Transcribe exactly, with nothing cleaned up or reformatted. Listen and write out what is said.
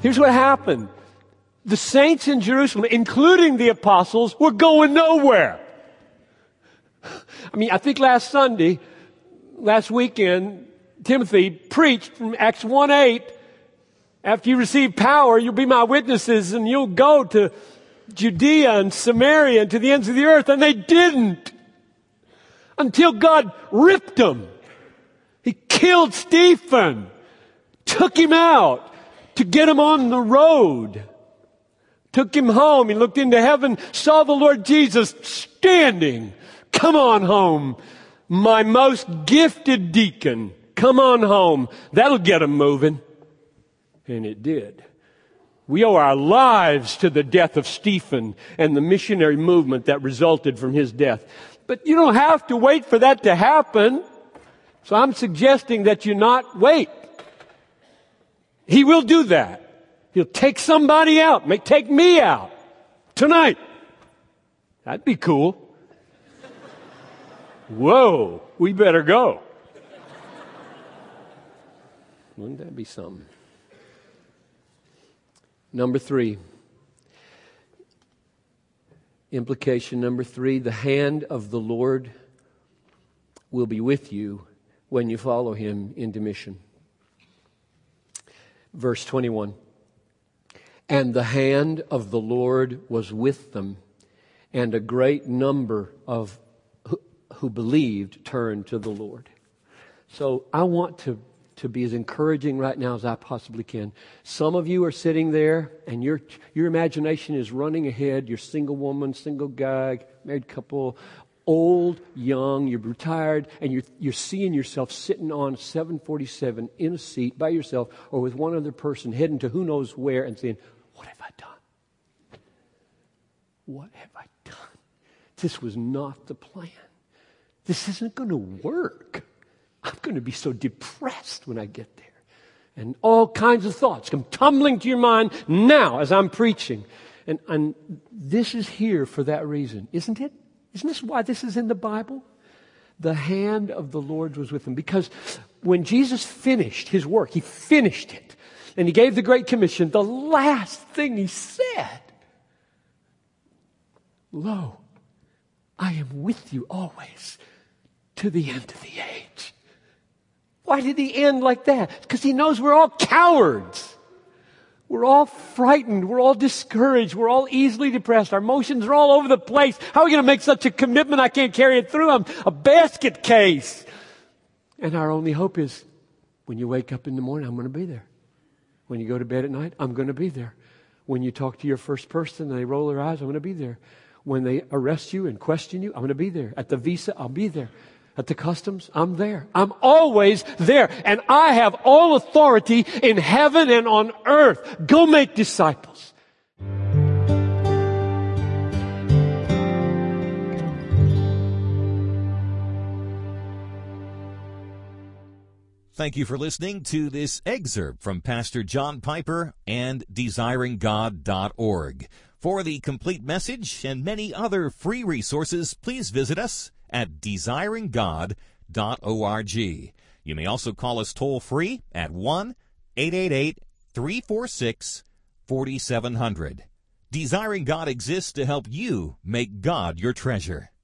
Here's what happened. The saints in Jerusalem, including the apostles, were going nowhere. I mean, I think last Sunday, last weekend, Timothy preached from Acts one eight, after you receive power, you'll be my witnesses and you'll go to Judea and Samaria and to the ends of the earth. And they didn't. Until God ripped them. He killed Stephen. Took him out to get him on the road. Took him home. He looked into heaven, saw the Lord Jesus standing. Come on home, my most gifted deacon. Come on home. That'll get him moving. And it did. We owe our lives to the death of Stephen and the missionary movement that resulted from his death. But you don't have to wait for that to happen. So I'm suggesting that you not wait. He will do that. He'll take somebody out. May take me out tonight. That'd be cool. Whoa, we better go. Wouldn't that be something? Number three. Implication number three, the hand of the Lord will be with you when you follow him into mission. Verse twenty-one. And the hand of the Lord was with them, and a great number of who, who believed turned to the Lord. So I want to to be as encouraging right now as I possibly can. Some of you are sitting there and your your imagination is running ahead. You're single woman, single guy, married couple, old, young, you're retired, and you're you're seeing yourself sitting on seven forty-seven in a seat by yourself or with one other person heading to who knows where and saying, what have I done? What have I done? This was not the plan. This isn't going to work. I'm going to be so depressed when I get there. And all kinds of thoughts come tumbling to your mind now as I'm preaching. And, and this is here for that reason, isn't it? Isn't this why this is in the Bible? The hand of the Lord was with him. Because when Jesus finished his work, he finished it. And he gave the Great Commission. The last thing he said, lo, I am with you always to the end of the age. Why did he end like that? Because he knows we're all cowards. We're all frightened. We're all discouraged. We're all easily depressed. Our emotions are all over the place. How are we going to make such a commitment? I can't carry it through. I'm a basket case. And our only hope is when you wake up in the morning, I'm going to be there. When you go to bed at night, I'm going to be there. When you talk to your first person and they roll their eyes, I'm going to be there. When they arrest you and question you, I'm going to be there. At the visa, I'll be there. At the customs, I'm there. I'm always there. And I have all authority in heaven and on earth. Go make disciples. Thank you for listening to this excerpt from Pastor John Piper and desiring god dot org. For the complete message and many other free resources, please visit us at desiring god dot org. You may also call us toll-free at one eight eight eight, three four six, four seven zero zero. Desiring God exists to help you make God your treasure.